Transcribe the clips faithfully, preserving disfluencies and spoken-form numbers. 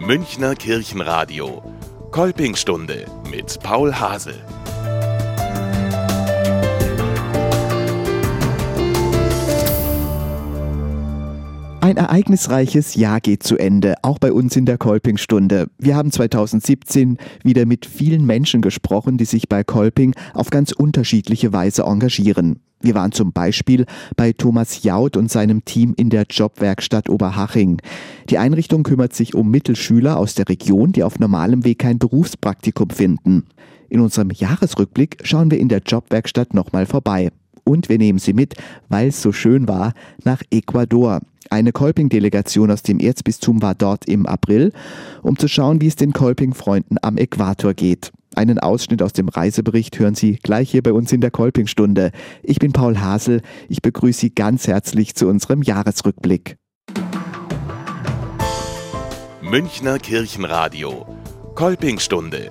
Münchner Kirchenradio. Kolpingstunde mit Paul Hasel. Ein ereignisreiches Jahr geht zu Ende, auch bei uns in der Kolpingstunde. Wir haben zweitausendsiebzehn wieder mit vielen Menschen gesprochen, die sich bei Kolping auf ganz unterschiedliche Weise engagieren. Wir waren zum Beispiel bei Thomas Jaud und seinem Team in der Jobwerkstatt Oberhaching. Die Einrichtung kümmert sich um Mittelschüler aus der Region, die auf normalem Weg kein Berufspraktikum finden. In unserem Jahresrückblick schauen wir in der Jobwerkstatt nochmal vorbei. Und wir nehmen Sie mit, weil es so schön war, nach Ecuador. Eine Kolping-Delegation aus dem Erzbistum war dort im April, um zu schauen, wie es den Kolping-Freunden am Äquator geht. Einen Ausschnitt aus dem Reisebericht hören Sie gleich hier bei uns in der Kolpingstunde. Ich bin Paul Hasel, ich begrüße Sie ganz herzlich zu unserem Jahresrückblick. Münchner Kirchenradio. Kolpingstunde.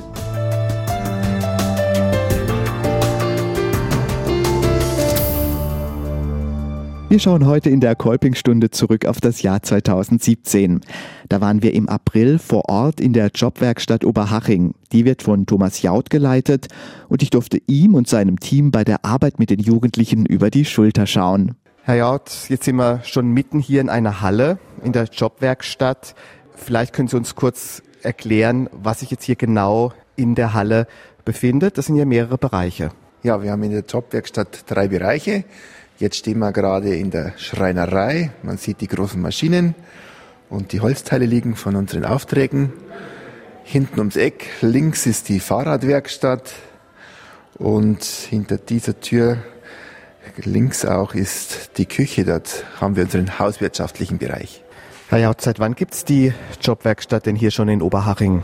Wir schauen heute in der Kolpingstunde zurück auf das Jahr zweitausendsiebzehn. Da waren wir im April vor Ort in der Jobwerkstatt Oberhaching. Die wird von Thomas Jaud geleitet und ich durfte ihm und seinem Team bei der Arbeit mit den Jugendlichen über die Schulter schauen. Herr Jaud, jetzt sind wir schon mitten hier in einer Halle in der Jobwerkstatt. Vielleicht können Sie uns kurz erklären, was sich jetzt hier genau in der Halle befindet. Das sind ja mehrere Bereiche. Ja, wir haben in der Jobwerkstatt drei Bereiche. Jetzt stehen wir gerade in der Schreinerei. Man sieht die großen Maschinen und die Holzteile liegen von unseren Aufträgen. Hinten ums Eck links ist die Fahrradwerkstatt und hinter dieser Tür links auch ist die Küche. Dort haben wir unseren hauswirtschaftlichen Bereich. Herr Jaud, seit wann gibt es die Jobwerkstatt denn hier schon in Oberhaching?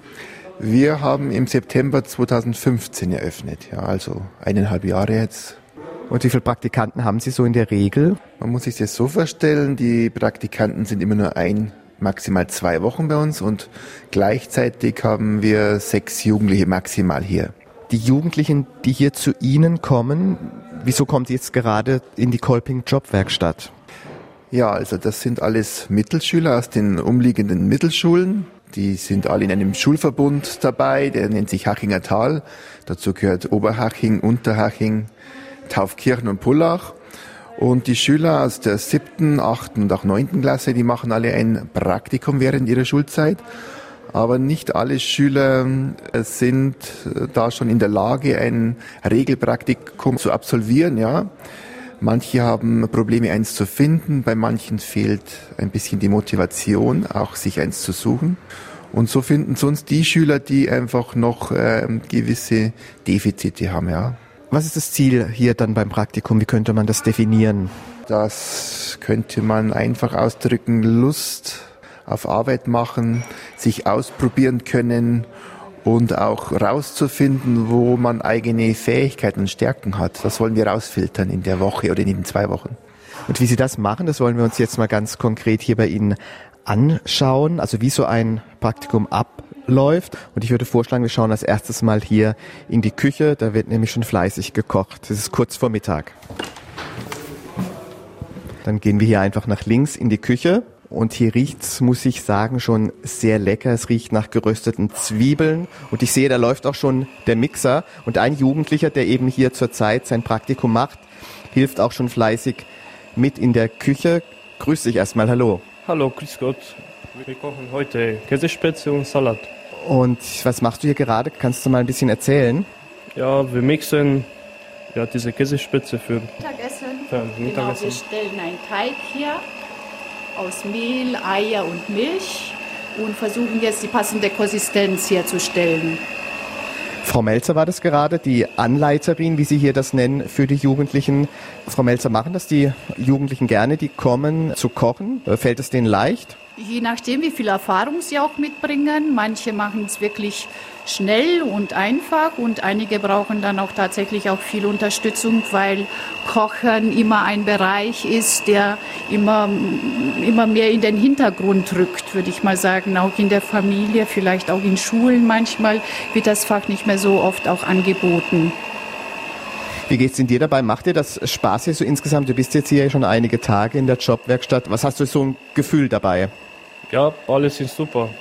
Wir haben im September zweitausendfünfzehn eröffnet, ja, also eineinhalb Jahre jetzt. Und wie viele Praktikanten haben Sie so in der Regel? Man muss sich das so vorstellen, die Praktikanten sind immer nur ein, maximal zwei Wochen bei uns und gleichzeitig haben wir sechs Jugendliche maximal hier. Die Jugendlichen, die hier zu Ihnen kommen, wieso kommen Sie jetzt gerade in die Kolping-Jobwerkstatt? Ja, also das sind alles Mittelschüler aus den umliegenden Mittelschulen. Die sind alle in einem Schulverbund dabei, der nennt sich Hachinger Tal. Dazu gehört Oberhaching, Unterhaching, Taufkirchen und Pullach. Und die Schüler aus der siebten, achten und auch neunten Klasse, die machen alle ein Praktikum während ihrer Schulzeit. Aber nicht alle Schüler sind da schon in der Lage, ein Regelpraktikum zu absolvieren, ja. Manche haben Probleme, eins zu finden. Bei manchen fehlt ein bisschen die Motivation, auch sich eins zu suchen. Und so finden sonst die Schüler, die einfach noch äh, gewisse Defizite haben, ja. Was ist das Ziel hier dann beim Praktikum? Wie könnte man das definieren? Das könnte man einfach ausdrücken, Lust auf Arbeit machen, sich ausprobieren können und auch rauszufinden, wo man eigene Fähigkeiten und Stärken hat. Das wollen wir rausfiltern in der Woche oder in den zwei Wochen. Und wie Sie das machen, das wollen wir uns jetzt mal ganz konkret hier bei Ihnen anschauen. Also wie so ein Praktikum abläuft. Und ich würde vorschlagen, wir schauen als erstes mal hier in die Küche. Da wird nämlich schon fleißig gekocht. Das ist kurz vor Mittag. Dann gehen wir hier einfach nach links in die Küche. Und hier riecht's, muss ich sagen, schon sehr lecker. Es riecht nach gerösteten Zwiebeln. Und ich sehe, da läuft auch schon der Mixer. Und ein Jugendlicher, der eben hier zurzeit sein Praktikum macht, hilft auch schon fleißig mit in der Küche. Grüß dich erstmal, hallo. Hallo, grüß Gott. Wir kochen heute Käsespätzle und Salat. Und was machst du hier gerade? Kannst du mal ein bisschen erzählen? Ja, wir mixen ja, diese Käsespätzle für Mittagessen. Für Genau, Mittagessen. wir stellen einen Teig her aus Mehl, Eier und Milch und versuchen jetzt die passende Konsistenz herzustellen. Frau Melzer war das gerade, die Anleiterin, wie Sie hier das nennen, für die Jugendlichen. Frau Melzer, machen das die Jugendlichen gerne, die kommen zu kochen? Fällt es denen leicht? Je nachdem, wie viel Erfahrung sie auch mitbringen. Manche machen es wirklich schnell und einfach und einige brauchen dann auch tatsächlich auch viel Unterstützung, weil Kochen immer ein Bereich ist, der immer, immer mehr in den Hintergrund rückt, würde ich mal sagen. Auch in der Familie, vielleicht auch in Schulen manchmal wird das Fach nicht mehr so oft auch angeboten. Wie geht's denn dir dabei? Macht dir das Spaß hier so insgesamt? Du bist jetzt hier schon einige Tage in der Jobwerkstatt. Was hast du so ein Gefühl dabei? Ja, alles ist super.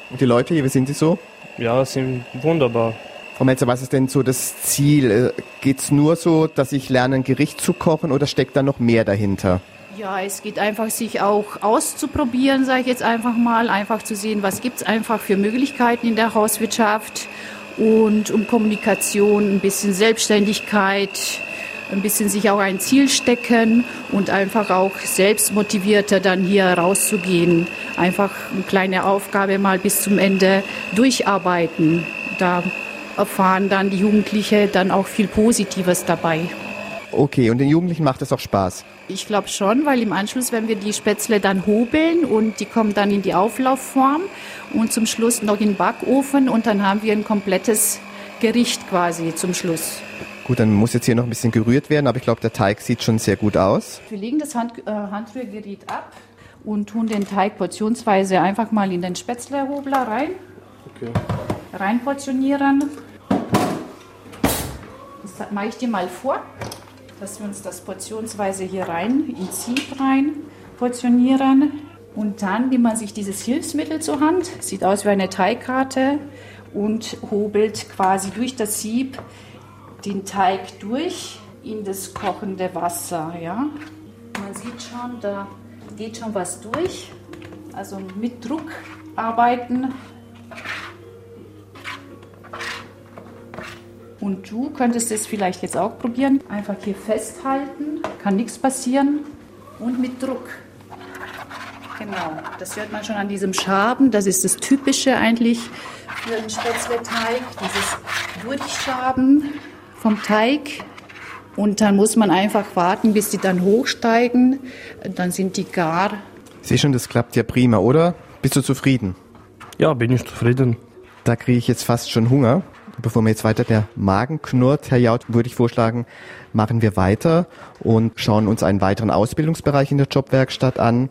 Und die Leute hier, wie sind sie so? Ja, sind wunderbar. Frau Melzer, was ist denn so das Ziel? Geht es nur so, dass ich lerne, ein Gericht zu kochen oder steckt da noch mehr dahinter? Ja, es geht einfach, sich auch auszuprobieren, sage ich jetzt einfach mal. Einfach zu sehen, was gibt es einfach für Möglichkeiten in der Hauswirtschaft. Und um Kommunikation, ein bisschen Selbstständigkeit, ein bisschen sich auch ein Ziel stecken und einfach auch selbst motivierter dann hier rauszugehen. Einfach eine kleine Aufgabe mal bis zum Ende durcharbeiten. Da erfahren dann die Jugendlichen dann auch viel Positives dabei. Okay, und den Jugendlichen macht das auch Spaß? Ich glaube schon, weil im Anschluss werden wir die Spätzle dann hobeln und die kommen dann in die Auflaufform und zum Schluss noch in den Backofen und dann haben wir ein komplettes Gericht quasi zum Schluss. Gut, dann muss jetzt hier noch ein bisschen gerührt werden, aber ich glaube, der Teig sieht schon sehr gut aus. Wir legen das Hand, äh, Handrührgerät ab und tun den Teig portionsweise einfach mal in den Spätzlehobler rein. Okay. Rein portionieren. Das mache ich dir mal vor, dass wir uns das portionsweise hier rein, ins Sieb rein portionieren. Und dann nimmt man sich dieses Hilfsmittel zur Hand, sieht aus wie eine Teigkarte und hobelt quasi durch das Sieb den Teig durch in das kochende Wasser. Ja? Man sieht schon, da geht schon was durch, also mit Druck arbeiten. Und du könntest es vielleicht jetzt auch probieren. Einfach hier festhalten, kann nichts passieren. Und mit Druck. Genau, das hört man schon an diesem Schaben. Das ist das Typische eigentlich für einen Spätzleteig. Dieses Durchschaben vom Teig. Und dann muss man einfach warten, bis die dann hochsteigen. Dann sind die gar. Ich sehe schon, das klappt ja prima, oder? Bist du zufrieden? Ja, bin ich zufrieden. Da kriege ich jetzt fast schon Hunger. Bevor mir jetzt weiter der Magen knurrt, Herr Jaud, würde ich vorschlagen, machen wir weiter und schauen uns einen weiteren Ausbildungsbereich in der Jobwerkstatt an.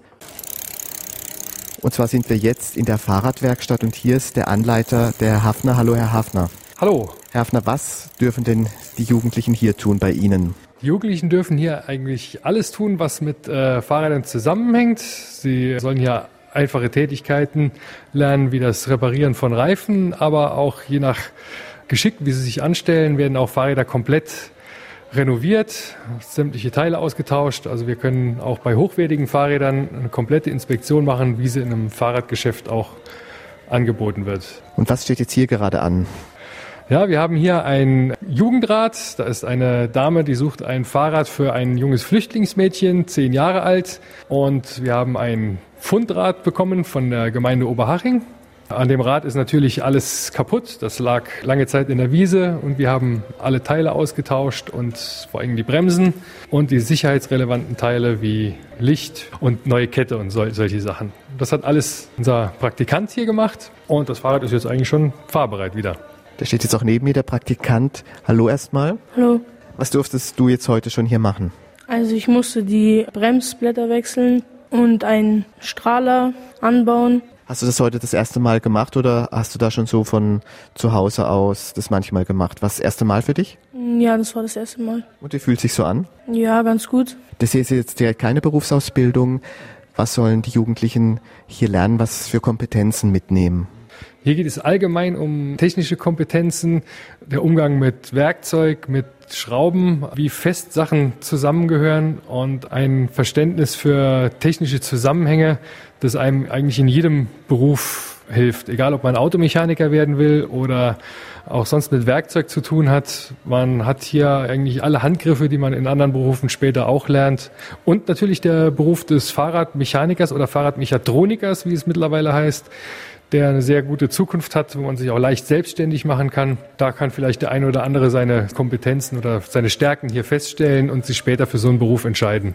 Und zwar sind wir jetzt in der Fahrradwerkstatt und hier ist der Anleiter, der Herr Hafner. Hallo, Herr Hafner. Hallo. Herr Hafner, was dürfen denn die Jugendlichen hier tun bei Ihnen? Die Jugendlichen dürfen hier eigentlich alles tun, was mit äh, Fahrrädern zusammenhängt. Sie sollen hier einfache Tätigkeiten lernen, wie das Reparieren von Reifen, aber auch je nach Geschick, wie sie sich anstellen, werden auch Fahrräder komplett renoviert, sämtliche Teile ausgetauscht. Also wir können auch bei hochwertigen Fahrrädern eine komplette Inspektion machen, wie sie in einem Fahrradgeschäft auch angeboten wird. Und was steht jetzt hier gerade an? Ja, wir haben hier ein Jugendrat. Da ist eine Dame, die sucht ein Fahrrad für ein junges Flüchtlingsmädchen, zehn Jahre alt. Und wir haben ein Fundrad bekommen von der Gemeinde Oberhaching. An dem Rad ist natürlich alles kaputt. Das lag lange Zeit in der Wiese und wir haben alle Teile ausgetauscht und vor allem die Bremsen und die sicherheitsrelevanten Teile wie Licht und neue Kette und sol- solche Sachen. Das hat alles unser Praktikant hier gemacht und das Fahrrad ist jetzt eigentlich schon fahrbereit wieder. Da steht jetzt auch neben mir der Praktikant. Hallo erstmal. Hallo. Was durftest du jetzt heute schon hier machen? Also ich musste die Bremsblätter wechseln und einen Strahler anbauen. Hast du das heute das erste Mal gemacht oder hast du da schon so von zu Hause aus das manchmal gemacht? Was das erste Mal für dich? Ja, das war das erste Mal. Und wie fühlt sich so an? Ja, ganz gut. Das hier ist jetzt direkt keine Berufsausbildung. Was sollen die Jugendlichen hier lernen? Was für Kompetenzen mitnehmen? Hier geht es allgemein um technische Kompetenzen, der Umgang mit Werkzeug, mit Schrauben, wie fest Sachen zusammengehören und ein Verständnis für technische Zusammenhänge, das einem eigentlich in jedem Beruf hilft. Egal, ob man Automechaniker werden will oder auch sonst mit Werkzeug zu tun hat. Man hat hier eigentlich alle Handgriffe, die man in anderen Berufen später auch lernt. Und natürlich der Beruf des Fahrradmechanikers oder Fahrradmechatronikers, wie es mittlerweile heißt, der eine sehr gute Zukunft hat, wo man sich auch leicht selbstständig machen kann. Da kann vielleicht der eine oder andere seine Kompetenzen oder seine Stärken hier feststellen und sich später für so einen Beruf entscheiden.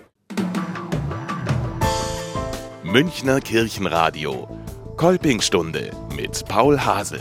Münchner Kirchenradio. Kolpingstunde mit Paul Hase.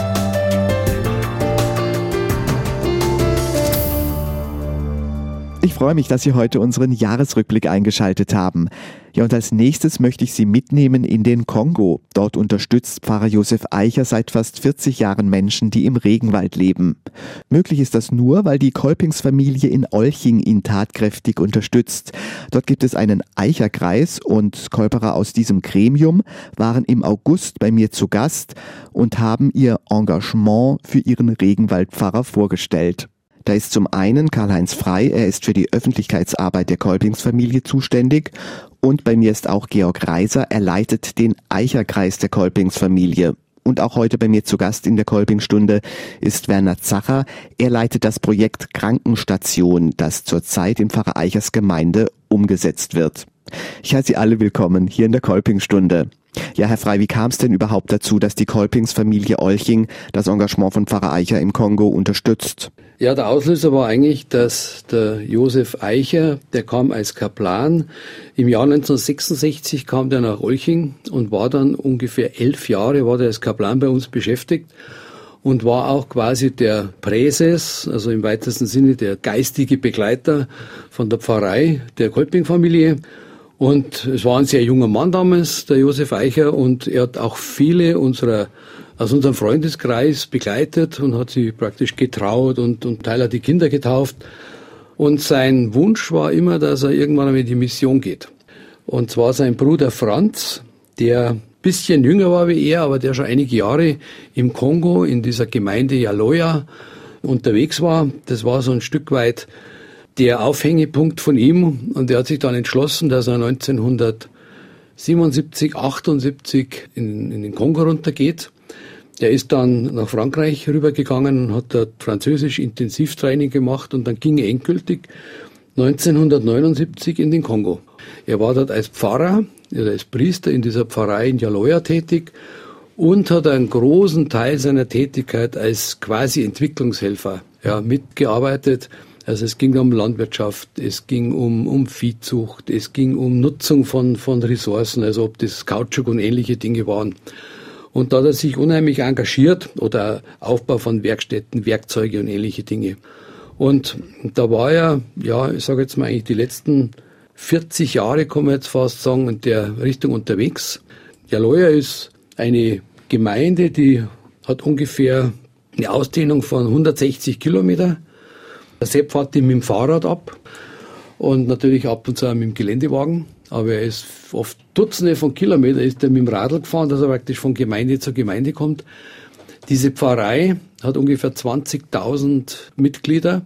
Ich freue mich, dass Sie heute unseren Jahresrückblick eingeschaltet haben. Ja, und als nächstes möchte ich Sie mitnehmen in den Kongo. Dort unterstützt Pfarrer Josef Eicher seit fast vierzig Jahren Menschen, die im Regenwald leben. Möglich ist das nur, weil die Kolpingsfamilie in Olching ihn tatkräftig unterstützt. Dort gibt es einen Eicherkreis und Kolperer aus diesem Gremium waren im August bei mir zu Gast und haben ihr Engagement für ihren Regenwaldpfarrer vorgestellt. Da ist zum einen Karl-Heinz Frey, er ist für die Öffentlichkeitsarbeit der Kolpingsfamilie zuständig. Und bei mir ist auch Georg Reiser, er leitet den Eicherkreis der Kolpingsfamilie. Und auch heute bei mir zu Gast in der Kolpingstunde ist Werner Zacher. Er leitet das Projekt Krankenstation, das zurzeit in Pfarrer Eichers Gemeinde umgesetzt wird. Ich heiße Sie alle willkommen hier in der Kolpingstunde. Ja, Herr Frey, wie kam es denn überhaupt dazu, dass die Kolpingsfamilie Olching das Engagement von Pfarrer Eicher im Kongo unterstützt? Ja, der Auslöser war eigentlich, dass der Josef Eicher, der kam als Kaplan. Im Jahr neunzehnhundertsechsundsechzig kam der nach Olching und war dann ungefähr elf Jahre war der als Kaplan bei uns beschäftigt und war auch quasi der Präses, also im weitesten Sinne der geistige Begleiter von der Pfarrei der Kolping-Familie. Und es war ein sehr junger Mann damals, der Josef Eicher, und er hat auch viele unserer aus unserem Freundeskreis begleitet und hat sie praktisch getraut und, und Teil hat die Kinder getauft. Und sein Wunsch war immer, dass er irgendwann einmal in die Mission geht. Und zwar sein Bruder Franz, der ein bisschen jünger war wie er, aber der schon einige Jahre im Kongo, in dieser Gemeinde Yaloya unterwegs war. Das war so ein Stück weit der Aufhängepunkt von ihm. Und er hat sich dann entschlossen, dass er neunzehnhundertsiebenundsiebzig, achtundsiebzig in, in den Kongo runtergeht. Der ist dann nach Frankreich rübergegangen und hat dort Französisch Intensivtraining gemacht und dann ging er endgültig neunzehnhundertneunundsiebzig in den Kongo. Er war dort als Pfarrer, oder als Priester in dieser Pfarrei in Yaloya tätig und hat einen großen Teil seiner Tätigkeit als quasi Entwicklungshelfer ja, mitgearbeitet. Also es ging um Landwirtschaft, es ging um, um Viehzucht, es ging um Nutzung von, von Ressourcen, also ob das Kautschuk und ähnliche Dinge waren. Und da hat er sich unheimlich engagiert oder Aufbau von Werkstätten, Werkzeuge und ähnliche Dinge. Und da war er, ja, ich sage jetzt mal eigentlich die letzten vierzig Jahre, kann man jetzt fast sagen, in der Richtung unterwegs. Yaloya ist eine Gemeinde, die hat ungefähr eine Ausdehnung von hundertsechzig Kilometer. Der Sepp fährt die mit dem Fahrrad ab und natürlich ab und zu auch mit dem Geländewagen. Aber er ist oft Dutzende von Kilometern ist er mit dem Radl gefahren, dass er praktisch von Gemeinde zu Gemeinde kommt. Diese Pfarrei hat ungefähr zwanzigtausend Mitglieder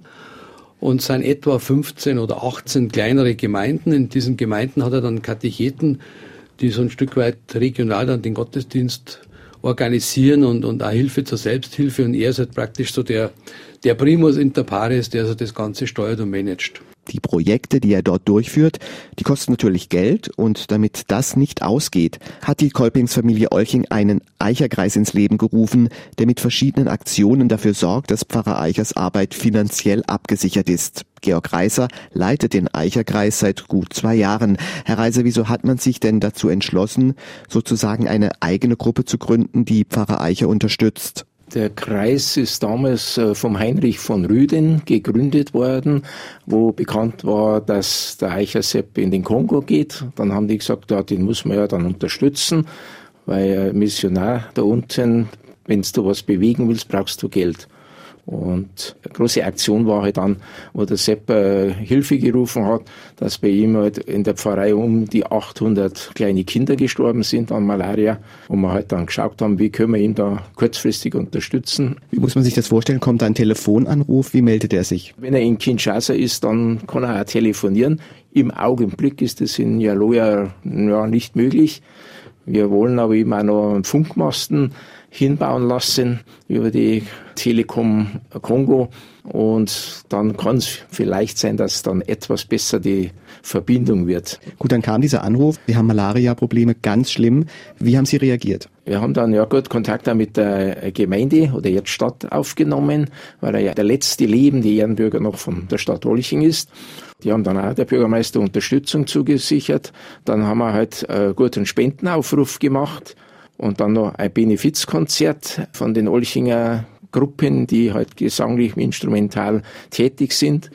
und sind etwa fünfzehn oder achtzehn kleinere Gemeinden. In diesen Gemeinden hat er dann Katecheten, die so ein Stück weit regional dann den Gottesdienst organisieren und, und auch Hilfe zur Selbsthilfe. Und er ist halt praktisch so der, der Primus inter pares, der so das Ganze steuert und managt. Die Projekte, die er dort durchführt, die kosten natürlich Geld und damit das nicht ausgeht, hat die Kolpingsfamilie Olching einen Eicherkreis ins Leben gerufen, der mit verschiedenen Aktionen dafür sorgt, dass Pfarrer Eichers Arbeit finanziell abgesichert ist. Georg Reiser leitet den Eicherkreis seit gut zwei Jahren. Herr Reiser, wieso hat man sich denn dazu entschlossen, sozusagen eine eigene Gruppe zu gründen, die Pfarrer Eicher unterstützt? Der Kreis ist damals vom Heinrich von Rüden gegründet worden, wo bekannt war, dass der Eicher Sepp in den Kongo geht. Dann haben die gesagt, ja, den muss man ja dann unterstützen, weil Missionar da unten, wenn du was bewegen willst, brauchst du Geld. Und eine große Aktion war halt dann, wo der Sepp äh, Hilfe gerufen hat, dass bei ihm halt in der Pfarrei um die achthundert kleine Kinder gestorben sind an Malaria. Und wir halt dann geschaut haben, wie können wir ihn da kurzfristig unterstützen. Wie muss man sich das vorstellen? Kommt da ein Telefonanruf? Wie meldet er sich? Wenn er in Kinshasa ist, dann kann er auch telefonieren. Im Augenblick ist das in Yaloya ja, nicht möglich. Wir wollen aber eben auch noch einen Funkmasten hinbauen lassen über die Telekom Kongo und dann kann es vielleicht sein, dass dann etwas besser die Verbindung wird. Gut, dann kam dieser Anruf, wir haben Malaria-Probleme, ganz schlimm. Wie haben Sie reagiert? Wir haben dann ja gut Kontakt auch mit der Gemeinde oder jetzt Stadt aufgenommen, weil er ja der letzte lebende Ehrenbürger noch von der Stadt Olching ist. Die haben dann auch der Bürgermeister Unterstützung zugesichert. Dann haben wir halt einen guten Spendenaufruf gemacht. Und dann noch ein Benefizkonzert von den Olchinger Gruppen, die halt gesanglich, instrumental tätig sind.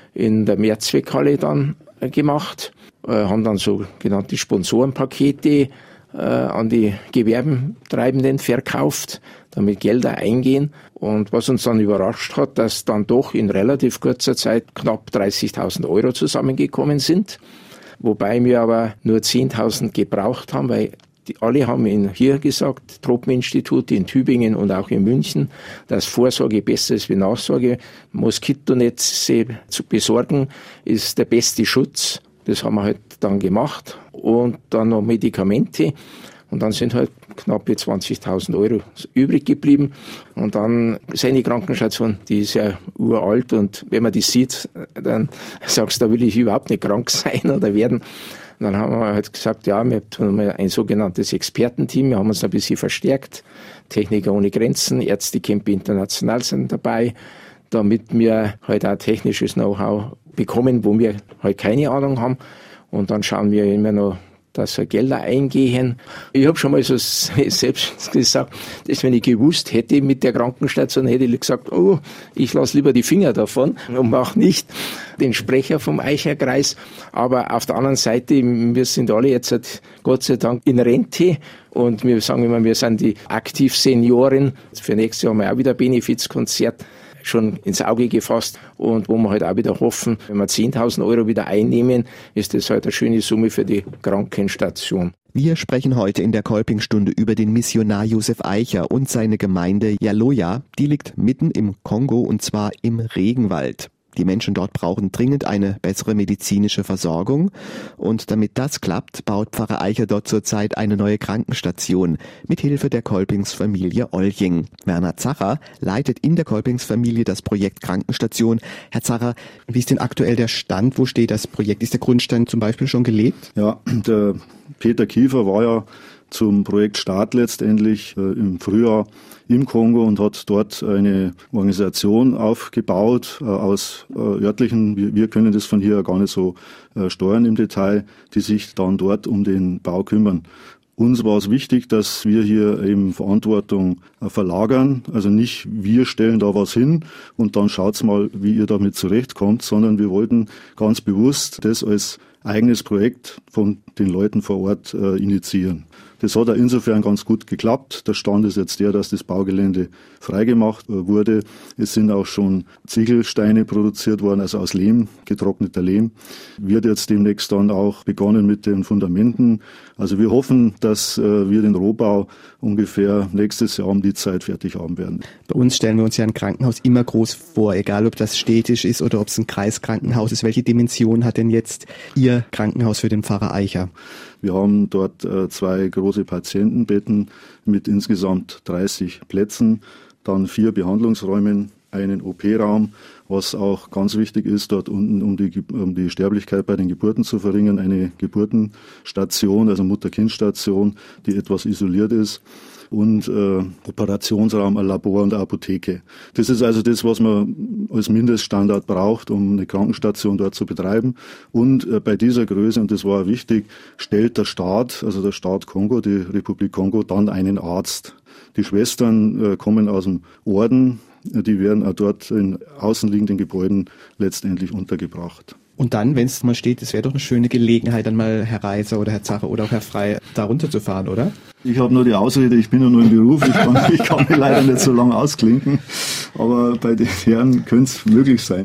in der Mehrzweckhalle dann gemacht, äh, haben dann sogenannte Sponsorenpakete äh, an die Gewerbentreibenden verkauft, damit Gelder eingehen. Und was uns dann überrascht hat, dass dann doch in relativ kurzer Zeit knapp dreißigtausend Euro zusammengekommen sind. Wobei wir aber nur zehntausend gebraucht haben, weil die, alle haben in, hier gesagt, Tropeninstitute in Tübingen und auch in München, dass Vorsorge besser ist wie Nachsorge. Moskitonetze zu besorgen ist der beste Schutz. Das haben wir halt dann gemacht. Und dann noch Medikamente. Und dann sind halt knappe zwanzigtausend Euro übrig geblieben. Und dann ist eine Krankenstation, die ist ja uralt. Und wenn man die sieht, dann sagst du, da will ich überhaupt nicht krank sein oder werden. Und dann haben wir halt gesagt, ja, wir haben ein sogenanntes Expertenteam. Wir haben uns ein bisschen verstärkt. Techniker ohne Grenzen, Ärztecamp International sind dabei, damit wir halt auch technisches Know-how bekommen, wo wir halt keine Ahnung haben. Und dann schauen wir immer noch, dass wir Gelder eingehen. Ich habe schon mal so selbst gesagt, dass wenn ich gewusst hätte mit der Krankenstation, hätte ich gesagt, oh, ich lasse lieber die Finger davon und mache nicht den Sprecher vom Eicherkreis. Aber auf der anderen Seite, wir sind alle jetzt Gott sei Dank in Rente und wir sagen immer, wir sind die Aktivsenioren. Für nächstes Jahr haben wir auch wieder ein Benefizkonzert schon ins Auge gefasst und wo wir halt auch wieder hoffen, wenn wir zehntausend Euro wieder einnehmen, ist das halt eine schöne Summe für die Krankenstation. Wir sprechen heute in der Kolpingstunde über den Missionar Josef Eicher und seine Gemeinde Yaloya. Die liegt mitten im Kongo und zwar im Regenwald. Die Menschen dort brauchen dringend eine bessere medizinische Versorgung und damit das klappt, baut Pfarrer Eicher dort zurzeit eine neue Krankenstation mit Hilfe der Kolpingsfamilie Olching. Werner Zacher leitet in der Kolpingsfamilie das Projekt Krankenstation. Herr Zacher, wie ist denn aktuell der Stand? Wo steht das Projekt? Ist der Grundstein zum Beispiel schon gelegt? Ja, der Peter Kiefer war ja zum Projektstart letztendlich äh, im Frühjahr im Kongo und hat dort eine Organisation aufgebaut äh, aus äh, örtlichen, wir, wir können das von hier gar nicht so äh, steuern im Detail, die sich dann dort um den Bau kümmern. Uns war es wichtig, dass wir hier eben Verantwortung äh, verlagern, also nicht wir stellen da was hin und dann schaut's mal, wie ihr damit zurechtkommt, sondern wir wollten ganz bewusst das als eigenes Projekt von den Leuten vor Ort äh, initiieren. Das hat auch insofern ganz gut geklappt. Der Stand ist jetzt der, dass das Baugelände freigemacht wurde. Es sind auch schon Ziegelsteine produziert worden, also aus Lehm, getrockneter Lehm. Wird jetzt demnächst dann auch begonnen mit den Fundamenten. Also wir hoffen, dass wir den Rohbau ungefähr nächstes Jahr um die Zeit fertig haben werden. Bei uns stellen wir uns ja ein Krankenhaus immer groß vor, egal ob das städtisch ist oder ob es ein Kreiskrankenhaus ist. Welche Dimension hat denn jetzt Ihr Krankenhaus für den Pfarrer Eicher? Wir haben dort äh, zwei große Patientenbetten mit insgesamt dreißig Plätzen, dann vier Behandlungsräumen, einen O P-Raum, was auch ganz wichtig ist, dort unten, um die, um die Sterblichkeit bei den Geburten zu verringern, eine Geburtenstation, also Mutter-Kind-Station, die etwas isoliert ist. Und äh, Operationsraum, ein Labor und eine Apotheke. Das ist also das, was man als Mindeststandard braucht, um eine Krankenstation dort zu betreiben. Und äh, bei dieser Größe, und das war wichtig, stellt der Staat, also der Staat Kongo, die Republik Kongo, dann einen Arzt. Die Schwestern äh, kommen aus dem Orden, die werden auch dort in außenliegenden Gebäuden letztendlich untergebracht. Und dann, wenn es mal steht, es wäre doch eine schöne Gelegenheit, dann mal Herr Reiser oder Herr Zacher oder auch Herr Frey da runterzufahren, oder? Ich habe nur die Ausrede, ich bin ja nur im Beruf, ich kann, ich kann mich leider nicht so lange ausklinken, aber bei den Herren könnte es möglich sein.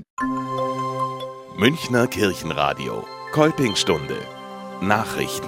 Münchner Kirchenradio, Kolpingstunde, Nachrichten.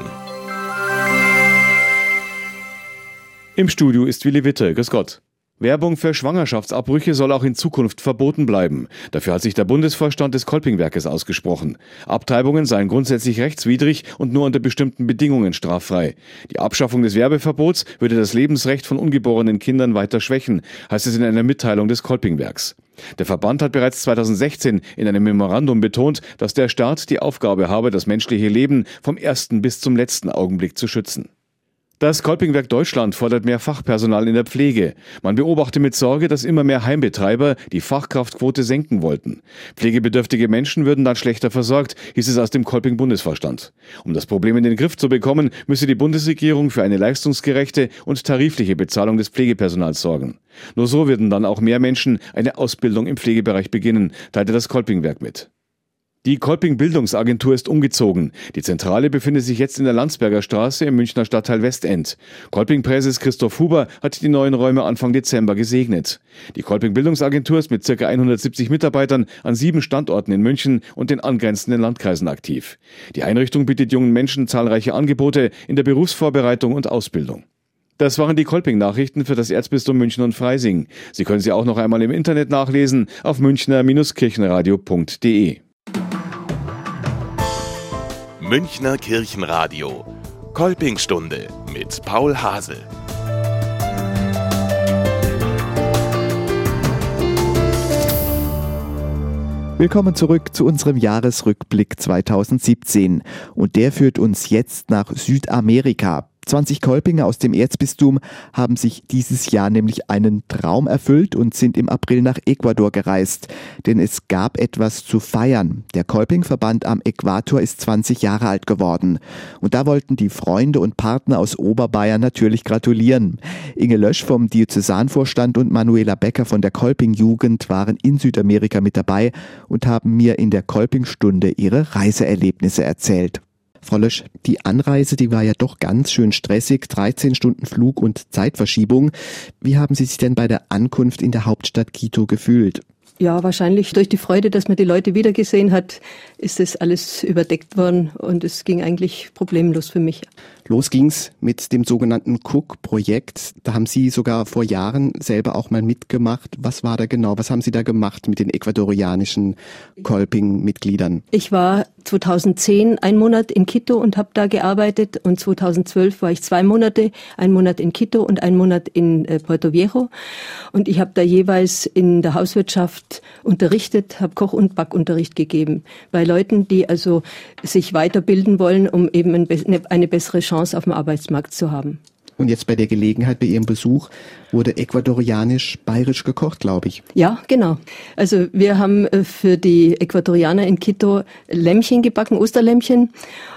Im Studio ist Willi Witte, grüß Gott. Werbung für Schwangerschaftsabbrüche soll auch in Zukunft verboten bleiben. Dafür hat sich der Bundesvorstand des Kolpingwerkes ausgesprochen. Abtreibungen seien grundsätzlich rechtswidrig und nur unter bestimmten Bedingungen straffrei. Die Abschaffung des Werbeverbots würde das Lebensrecht von ungeborenen Kindern weiter schwächen, heißt es in einer Mitteilung des Kolpingwerks. Der Verband hat bereits zweitausendsechzehn in einem Memorandum betont, dass der Staat die Aufgabe habe, das menschliche Leben vom ersten bis zum letzten Augenblick zu schützen. Das Kolpingwerk Deutschland fordert mehr Fachpersonal in der Pflege. Man beobachte mit Sorge, dass immer mehr Heimbetreiber die Fachkraftquote senken wollten. Pflegebedürftige Menschen würden dann schlechter versorgt, hieß es aus dem Kolping-Bundesvorstand. Um das Problem in den Griff zu bekommen, müsse die Bundesregierung für eine leistungsgerechte und tarifliche Bezahlung des Pflegepersonals sorgen. Nur so würden dann auch mehr Menschen eine Ausbildung im Pflegebereich beginnen, teilte das Kolpingwerk mit. Die Kolping Bildungsagentur ist umgezogen. Die Zentrale befindet sich jetzt in der Landsberger Straße im Münchner Stadtteil Westend. Kolping-Präses Christoph Huber hat die neuen Räume Anfang Dezember gesegnet. Die Kolping Bildungsagentur ist mit ca. hundertsiebzig Mitarbeitern an sieben Standorten in München und den angrenzenden Landkreisen aktiv. Die Einrichtung bietet jungen Menschen zahlreiche Angebote in der Berufsvorbereitung und Ausbildung. Das waren die Kolping-Nachrichten für das Erzbistum München und Freising. Sie können sie auch noch einmal im Internet nachlesen auf münchner Kirchenradio punkt de. Münchner Kirchenradio. Kolpingstunde mit Paul Hase. Willkommen zurück zu unserem Jahresrückblick zweitausendsiebzehn. Und der führt uns jetzt nach Südamerika. zwanzig Kolpinger aus dem Erzbistum haben sich dieses Jahr nämlich einen Traum erfüllt und sind im April nach Ecuador gereist. Denn es gab etwas zu feiern. Der Kolpingverband am Äquator ist zwanzig Jahre alt geworden. Und da wollten die Freunde und Partner aus Oberbayern natürlich gratulieren. Inge Lösch vom Diözesanvorstand und Manuela Becker von der Kolping-Jugend waren in Südamerika mit dabei und haben mir in der Kolpingstunde ihre Reiseerlebnisse erzählt. Frau Lösch, die Anreise, die war ja doch ganz schön stressig, dreizehn Stunden Flug und Zeitverschiebung. Wie haben Sie sich denn bei der Ankunft in der Hauptstadt Quito gefühlt? Ja, wahrscheinlich durch die Freude, dass man die Leute wiedergesehen hat, ist das alles überdeckt worden und es ging eigentlich problemlos für mich. Los ging's mit dem sogenannten Cook-Projekt. Da haben Sie sogar vor Jahren selber auch mal mitgemacht. Was war da genau? Was haben Sie da gemacht mit den ecuadorianischen Kolping-Mitgliedern? Ich war zweitausendzehn einen Monat in Quito und habe da gearbeitet und zweitausendzwölf war ich zwei Monate, einen Monat in Quito und einen Monat in äh, Puerto Viejo und ich habe da jeweils in der Hauswirtschaft unterrichtet, habe Koch- und Backunterricht gegeben bei Leuten, die also sich weiterbilden wollen, um eben ein, eine bessere Chance auf dem Arbeitsmarkt zu haben. Und jetzt bei der Gelegenheit, bei Ihrem Besuch, wurde ecuadorianisch-bayerisch gekocht, glaube ich. Ja, genau. Also wir haben für die Ecuadorianer in Quito Lämmchen gebacken, Osterlämmchen.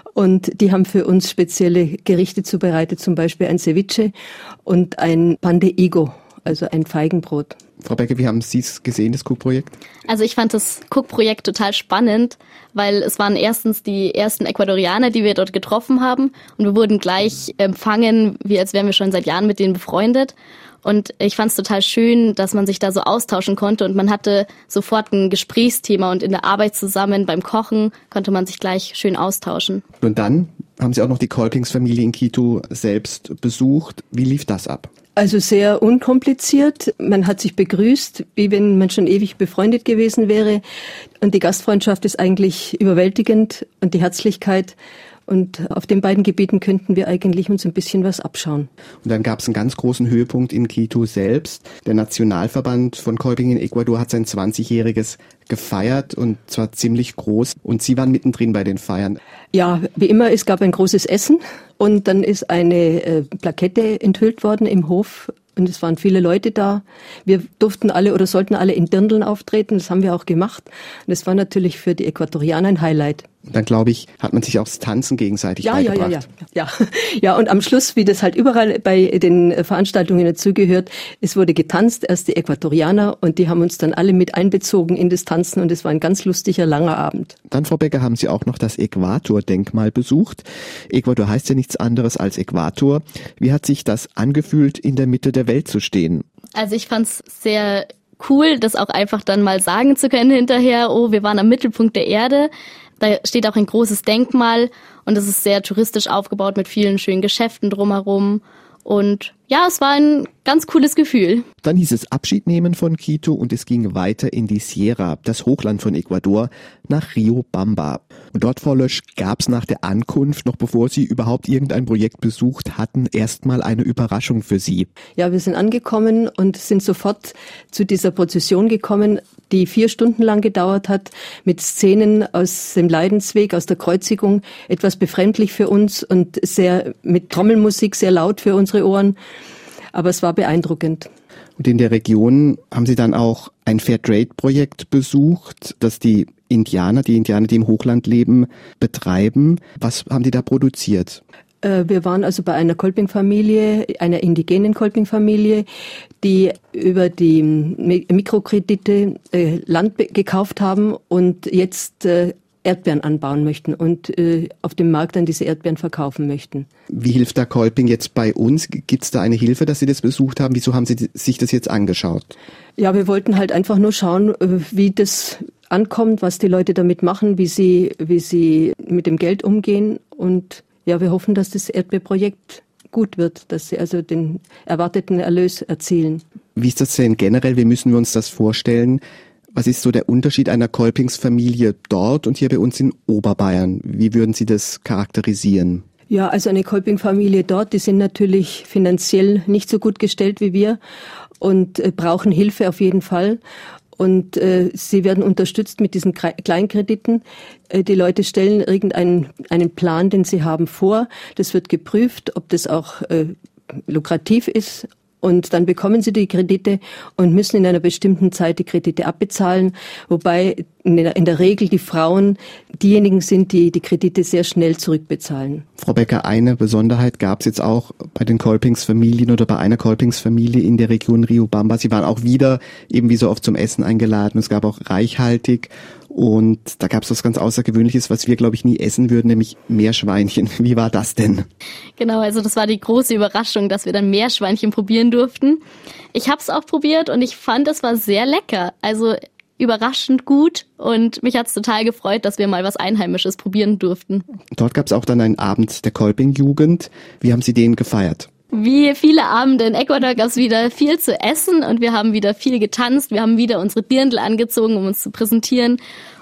Und die haben für uns spezielle Gerichte zubereitet, zum Beispiel ein Ceviche und ein Pan de Higo, also ein Feigenbrot. Frau Becker, wie haben Sie es gesehen, das Cook-Projekt? Also ich fand das Cook-Projekt total spannend, weil es waren erstens die ersten Ecuadorianer, die wir dort getroffen haben und wir wurden gleich empfangen, wie als wären wir schon seit Jahren mit denen befreundet. Und ich fand es total schön, dass man sich da so austauschen konnte und man hatte sofort ein Gesprächsthema und in der Arbeit zusammen beim Kochen konnte man sich gleich schön austauschen. Und dann haben Sie auch noch die Kolpingsfamilie in Quito selbst besucht. Wie lief das ab? Also sehr unkompliziert. Man hat sich begrüßt, wie wenn man schon ewig befreundet gewesen wäre. Und die Gastfreundschaft ist eigentlich überwältigend und die Herzlichkeit. Und auf den beiden Gebieten könnten wir eigentlich uns ein bisschen was abschauen. Und dann gab es einen ganz großen Höhepunkt in Quito selbst. Der Nationalverband von Kolping in Ecuador hat sein zwanzigjähriges gefeiert und zwar ziemlich groß. Und Sie waren mittendrin bei den Feiern. Ja, wie immer, es gab ein großes Essen und dann ist eine äh, Plakette enthüllt worden im Hof. Und es waren viele Leute da. Wir durften alle oder sollten alle in Dirndln auftreten. Das haben wir auch gemacht. Und das war natürlich für die Äquatorianer ein Highlight. Und dann, glaube ich, hat man sich auch das Tanzen gegenseitig ja, beigebracht. Ja, ja, ja, ja. Ja, und am Schluss, wie das halt überall bei den Veranstaltungen dazugehört, es wurde getanzt, erst die Äquatorianer und die haben uns dann alle mit einbezogen in das Tanzen und es war ein ganz lustiger, langer Abend. Dann, Frau Becker, haben Sie auch noch das Äquator-Denkmal besucht. Ecuador heißt ja nichts anderes als Äquator. Wie hat sich das angefühlt, in der Mitte der Welt zu stehen? Also ich fand's sehr cool, das auch einfach dann mal sagen zu können hinterher, oh, wir waren am Mittelpunkt der Erde. Da steht auch ein großes Denkmal und es ist sehr touristisch aufgebaut mit vielen schönen Geschäften drumherum. Und ja, es war ein ganz cooles Gefühl. Dann hieß es Abschied nehmen von Quito und es ging weiter in die Sierra, das Hochland von Ecuador, nach Riobamba. Und dort, Frau Lösch, gab es nach der Ankunft, noch bevor Sie überhaupt irgendein Projekt besucht hatten, erstmal eine Überraschung für Sie. Ja, wir sind angekommen und sind sofort zu dieser Prozession gekommen, die vier Stunden lang gedauert hat, mit Szenen aus dem Leidensweg, aus der Kreuzigung, etwas befremdlich für uns und sehr mit Trommelmusik, sehr laut für unsere Ohren. Aber es war beeindruckend. Und in der Region haben Sie dann auch ein Fairtrade-Projekt besucht, das die Indianer, die Indianer, die im Hochland leben, betreiben. Was haben die da produziert? Wir waren also bei einer Kolping-Familie, einer indigenen Kolping-Familie, die über die Mikrokredite Land gekauft haben und jetzt Erdbeeren anbauen möchten und äh, auf dem Markt dann diese Erdbeeren verkaufen möchten. Wie hilft da Kolping jetzt bei uns? Gibt es da eine Hilfe, dass Sie das besucht haben? Wieso haben Sie sich das jetzt angeschaut? Ja, wir wollten halt einfach nur schauen, wie das ankommt, was die Leute damit machen, wie sie, wie sie mit dem Geld umgehen. Und ja, wir hoffen, dass das Erdbeerprojekt gut wird, dass sie also den erwarteten Erlös erzielen. Wie ist das denn generell? Wie müssen wir uns das vorstellen? Was ist so der Unterschied einer Kolpingsfamilie dort und hier bei uns in Oberbayern? Wie würden Sie das charakterisieren? Ja, also eine Kolping-Familie dort, die sind natürlich finanziell nicht so gut gestellt wie wir und äh, brauchen Hilfe auf jeden Fall. Und äh, sie werden unterstützt mit diesen Kleinkrediten. Äh, die Leute stellen irgendeinen einen Plan, den sie haben, vor. Das wird geprüft, ob das auch äh, lukrativ ist. Und dann bekommen sie die Kredite und müssen in einer bestimmten Zeit die Kredite abbezahlen, wobei in der, in der Regel die Frauen diejenigen sind, die die Kredite sehr schnell zurückbezahlen. Frau Becker, eine Besonderheit gab es jetzt auch bei den Kolpingsfamilien oder bei einer Kolpingsfamilie in der Region Riobamba. Sie waren auch wieder eben wie so oft zum Essen eingeladen. Es gab auch reichhaltig und da gab es was ganz Außergewöhnliches, was wir, glaube ich, nie essen würden, nämlich Meerschweinchen. Wie war das denn? Genau, also das war die große Überraschung, dass wir dann Meerschweinchen probieren durften. Ich habe es auch probiert und ich fand, es war sehr lecker. Also überraschend gut und mich hat es total gefreut, dass wir mal was Einheimisches probieren durften. Dort gab es auch dann einen Abend der Kolping-Jugend. Wie haben Sie den gefeiert? Wie viele Abende in Ecuador gab es wieder viel zu essen und wir haben wieder viel getanzt. Wir haben wieder unsere Dirndl angezogen, um uns zu präsentieren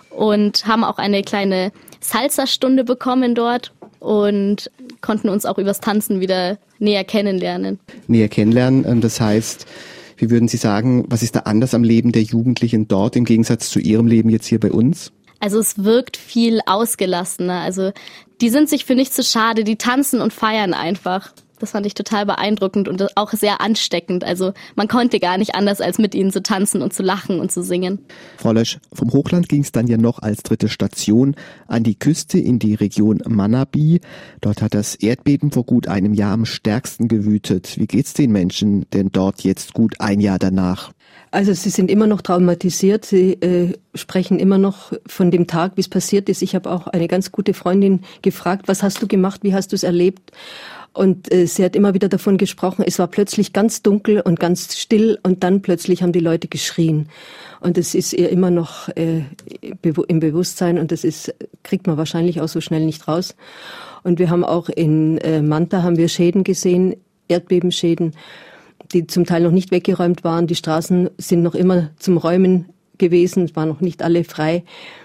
und haben auch eine kleine Salsa-Stunde bekommen dort und konnten uns auch übers Tanzen wieder näher kennenlernen. Näher kennenlernen, das heißt, wie würden Sie sagen, was ist da anders am Leben der Jugendlichen dort im Gegensatz zu Ihrem Leben jetzt hier bei uns? Also es wirkt viel ausgelassener. Also die sind sich für nichts zu schade, die tanzen und feiern einfach. Das fand ich total beeindruckend und auch sehr ansteckend. Also man konnte gar nicht anders, als mit ihnen zu tanzen und zu lachen und zu singen. Frau Lösch, vom Hochland ging es dann ja noch als dritte Station an die Küste in die Region Manabí. Dort hat das Erdbeben vor gut einem Jahr am stärksten gewütet. Wie geht's den Menschen denn dort jetzt gut ein Jahr danach? Also sie sind immer noch traumatisiert. Sie äh, sprechen immer noch von dem Tag, wie es passiert ist. Ich habe auch eine ganz gute Freundin gefragt, was hast du gemacht, wie hast du es erlebt? Und äh, sie hat immer wieder davon gesprochen, es war plötzlich ganz dunkel und ganz still und dann plötzlich haben die Leute geschrien. Und das ist ihr immer noch äh, im Bewusstsein und das ist, kriegt man wahrscheinlich auch so schnell nicht raus. Und wir haben auch in äh, Manta haben wir Schäden gesehen, Erdbebenschäden, die zum Teil noch nicht weggeräumt waren. Die Straßen sind noch immer zum Räumen gewesen, es waren noch nicht alle frei.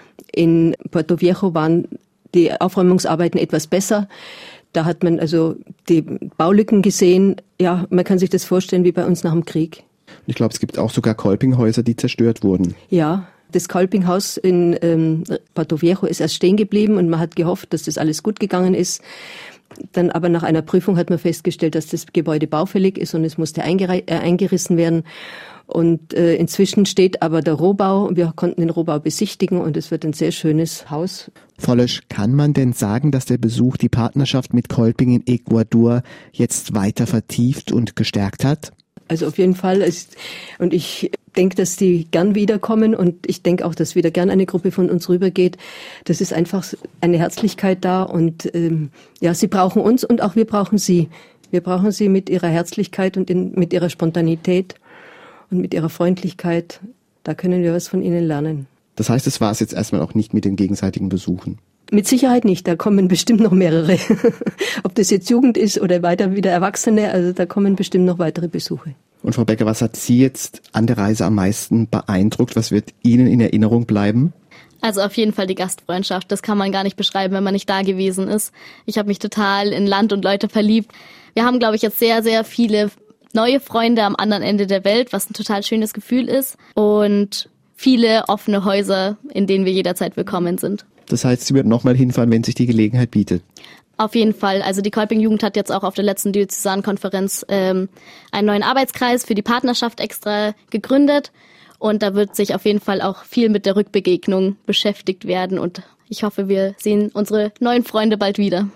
In Puerto Viejo waren die Aufräumungsarbeiten etwas besser. Da hat man also die Baulücken gesehen. Ja, man kann sich das vorstellen wie bei uns nach dem Krieg. Ich glaube, es gibt auch sogar Kolpinghäuser, die zerstört wurden. Ja, das Kolpinghaus in ähm, Puerto Viejo ist erst stehen geblieben und man hat gehofft, dass das alles gut gegangen ist. Dann aber nach einer Prüfung hat man festgestellt, dass das Gebäude baufällig ist und es musste eingere- äh, eingerissen werden. Und äh, inzwischen steht aber der Rohbau. Wir konnten den Rohbau besichtigen und es wird ein sehr schönes Haus. Frau Lösch, kann man denn sagen, dass der Besuch die Partnerschaft mit Kolping in Ecuador jetzt weiter vertieft und gestärkt hat? Also auf jeden Fall. Ist, und ich denke, dass die gern wiederkommen und ich denke auch, dass wieder gern eine Gruppe von uns rübergeht. Das ist einfach eine Herzlichkeit da und ähm, ja, sie brauchen uns und auch wir brauchen sie. Wir brauchen sie mit ihrer Herzlichkeit und in, mit ihrer Spontanität. Und mit ihrer Freundlichkeit, da können wir was von ihnen lernen. Das heißt, es war es jetzt erstmal auch nicht mit den gegenseitigen Besuchen? Mit Sicherheit nicht, da kommen bestimmt noch mehrere. Ob das jetzt Jugend ist oder weiter wieder Erwachsene, also da kommen bestimmt noch weitere Besuche. Und Frau Becker, was hat Sie jetzt an der Reise am meisten beeindruckt? Was wird Ihnen in Erinnerung bleiben? Also auf jeden Fall die Gastfreundschaft, das kann man gar nicht beschreiben, wenn man nicht da gewesen ist. Ich habe mich total in Land und Leute verliebt. Wir haben, glaube ich, jetzt sehr, sehr viele neue Freunde am anderen Ende der Welt, was ein total schönes Gefühl ist und viele offene Häuser, in denen wir jederzeit willkommen sind. Das heißt, Sie würden nochmal hinfahren, wenn sich die Gelegenheit bietet? Auf jeden Fall. Also die Kolping-Jugend hat jetzt auch auf der letzten Diözesankonferenz ähm, einen neuen Arbeitskreis für die Partnerschaft extra gegründet und da wird sich auf jeden Fall auch viel mit der Rückbegegnung beschäftigt werden und ich hoffe, wir sehen unsere neuen Freunde bald wieder.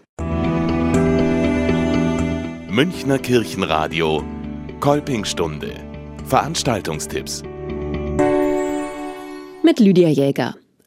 Münchner Kirchenradio Kolpingstunde. Veranstaltungstipps. Mit Lydia Jäger.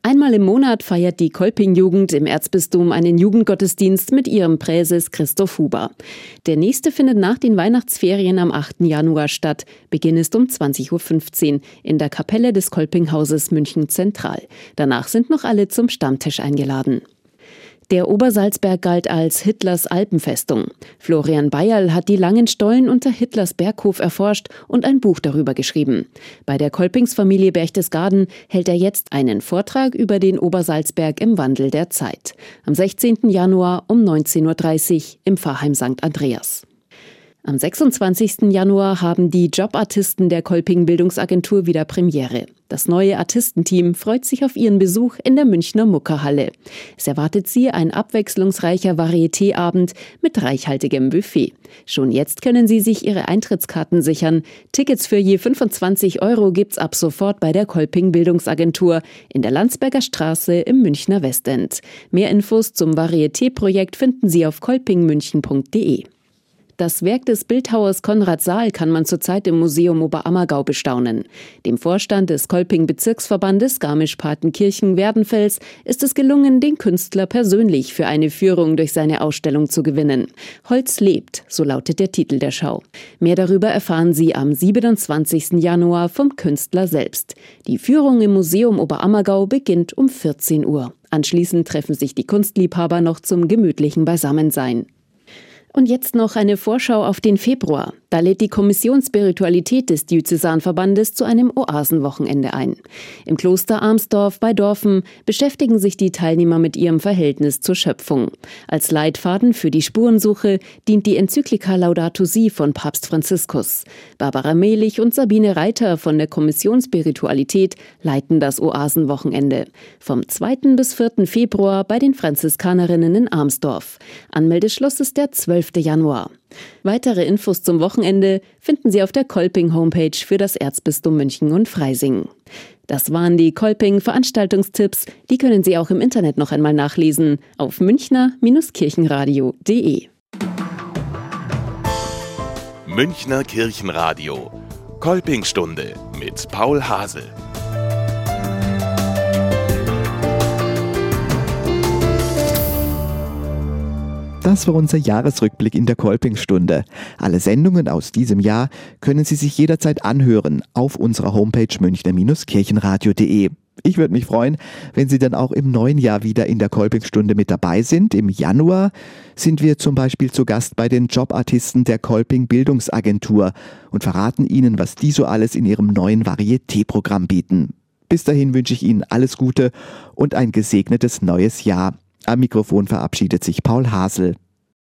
Einmal im Monat feiert die Kolping-Jugend im Erzbistum einen Jugendgottesdienst mit ihrem Präses Christoph Huber. Der nächste findet nach den Weihnachtsferien am achten Januar statt. Beginn ist um zwanzig Uhr fünfzehn in der Kapelle des Kolpinghauses München Zentral. Danach sind noch alle zum Stammtisch eingeladen. Der Obersalzberg galt als Hitlers Alpenfestung. Florian Bayerl hat die langen Stollen unter Hitlers Berghof erforscht und ein Buch darüber geschrieben. Bei der Kolpingsfamilie Berchtesgaden hält er jetzt einen Vortrag über den Obersalzberg im Wandel der Zeit. Am sechzehnten Januar um neunzehn Uhr dreißig im Pfarrheim Sankt Andreas. Am sechsundzwanzigsten Januar haben die Jobartisten der Kolping Bildungsagentur wieder Premiere. Das neue Artistenteam freut sich auf ihren Besuch in der Münchner Muckerhalle. Es erwartet sie ein abwechslungsreicher Varietéabend mit reichhaltigem Buffet. Schon jetzt können Sie sich Ihre Eintrittskarten sichern. Tickets für je fünfundzwanzig Euro gibt's ab sofort bei der Kolping Bildungsagentur in der Landsberger Straße im Münchner Westend. Mehr Infos zum Varieté-Projekt finden Sie auf kolpingmünchen punkt de. Das Werk des Bildhauers Konrad Saal kann man zurzeit im Museum Oberammergau bestaunen. Dem Vorstand des Kolping-Bezirksverbandes Garmisch-Partenkirchen-Werdenfels ist es gelungen, den Künstler persönlich für eine Führung durch seine Ausstellung zu gewinnen. Holz lebt, so lautet der Titel der Schau. Mehr darüber erfahren Sie am siebenundzwanzigsten Januar vom Künstler selbst. Die Führung im Museum Oberammergau beginnt um vierzehn Uhr. Anschließend treffen sich die Kunstliebhaber noch zum gemütlichen Beisammensein. Und jetzt noch eine Vorschau auf den Februar. Da lädt die Kommission Spiritualität des Diözesanverbandes zu einem Oasenwochenende ein. Im Kloster Armsdorf bei Dorfen beschäftigen sich die Teilnehmer mit ihrem Verhältnis zur Schöpfung. Als Leitfaden für die Spurensuche dient die Enzyklika Laudato Si von Papst Franziskus. Barbara Mehlich und Sabine Reiter von der Kommission Spiritualität leiten das Oasenwochenende. Vom zweiten bis vierten Februar bei den Franziskanerinnen in Armsdorf. Anmeldeschluss ist der zwölfte Januar. Weitere Infos zum Wochenende finden Sie auf der Kolping-Homepage für das Erzbistum München und Freising. Das waren die Kolping-Veranstaltungstipps. Die können Sie auch im Internet noch einmal nachlesen auf münchner Kirchenradio punkt de. Münchner Kirchenradio. Kolpingstunde mit Paul Hasel. Das war unser Jahresrückblick in der Kolpingstunde. Alle Sendungen aus diesem Jahr können Sie sich jederzeit anhören auf unserer Homepage münchner Kirchenradio punkt de. Ich würde mich freuen, wenn Sie dann auch im neuen Jahr wieder in der Kolpingstunde mit dabei sind. Im Januar sind wir zum Beispiel zu Gast bei den Jobartisten der Kolping Bildungsagentur und verraten Ihnen, was die so alles in ihrem neuen Varieté-Programm bieten. Bis dahin wünsche ich Ihnen alles Gute und ein gesegnetes neues Jahr. Am Mikrofon verabschiedet sich Paul Hasel.